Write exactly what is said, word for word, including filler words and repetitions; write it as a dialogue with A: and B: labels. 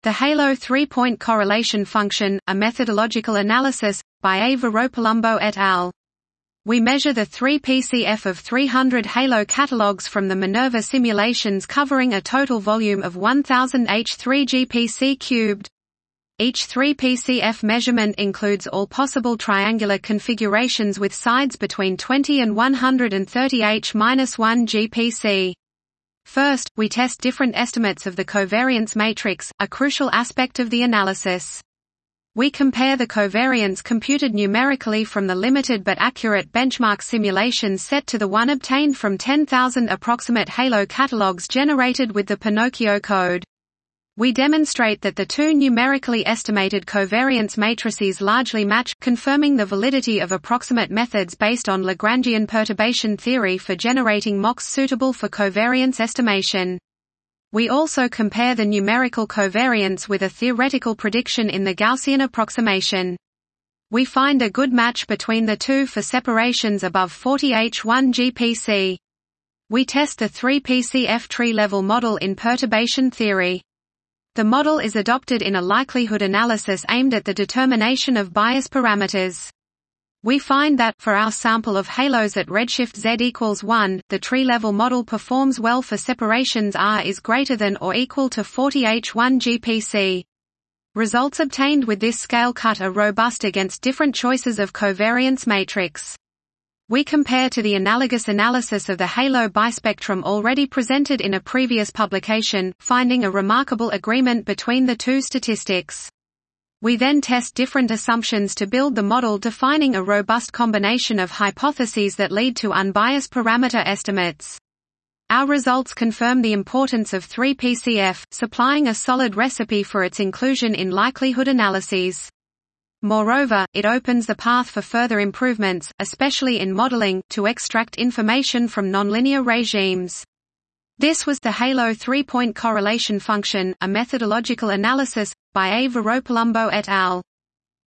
A: The Halo three-point correlation function, a methodological analysis, by A. Varopalumbo et al. We measure the three P C F of three hundred Halo catalogs from the Minerva simulations covering a total volume of one thousand H three G P C cubed. Each three P C F measurement includes all possible triangular configurations with sides between twenty and one hundred thirty H minus one G P C. First, we test different estimates of the covariance matrix, a crucial aspect of the analysis. We compare the covariance computed numerically from the limited but accurate benchmark simulations set to the one obtained from ten thousand approximate Halo catalogs generated with the Pinocchio code. We demonstrate that the two numerically estimated covariance matrices largely match, confirming the validity of approximate methods based on Lagrangian perturbation theory for generating mocks suitable for covariance estimation. We also compare the numerical covariance with a theoretical prediction in the Gaussian approximation. We find a good match between the two for separations above forty H one G P C. We test the three P C F tree-level model in perturbation theory. The model is adopted in a likelihood analysis aimed at the determination of bias parameters. We find that, for our sample of halos at redshift z equals one, the tree-level model performs well for separations R is greater than or equal to forty H one G P C. Results obtained with this scale cut are robust against different choices of covariance matrix. We compare to the analogous analysis of the Halo bispectrum already presented in a previous publication, finding a remarkable agreement between the two statistics. We then test different assumptions to build the model, defining a robust combination of hypotheses that lead to unbiased parameter estimates. Our results confirm the importance of three P C F, supplying a solid recipe for its inclusion in likelihood analyses. Moreover, it opens the path for further improvements, especially in modeling, to extract information from nonlinear regimes. This was the Halo three-point correlation function, a methodological analysis, by A. Varopalumbo et al.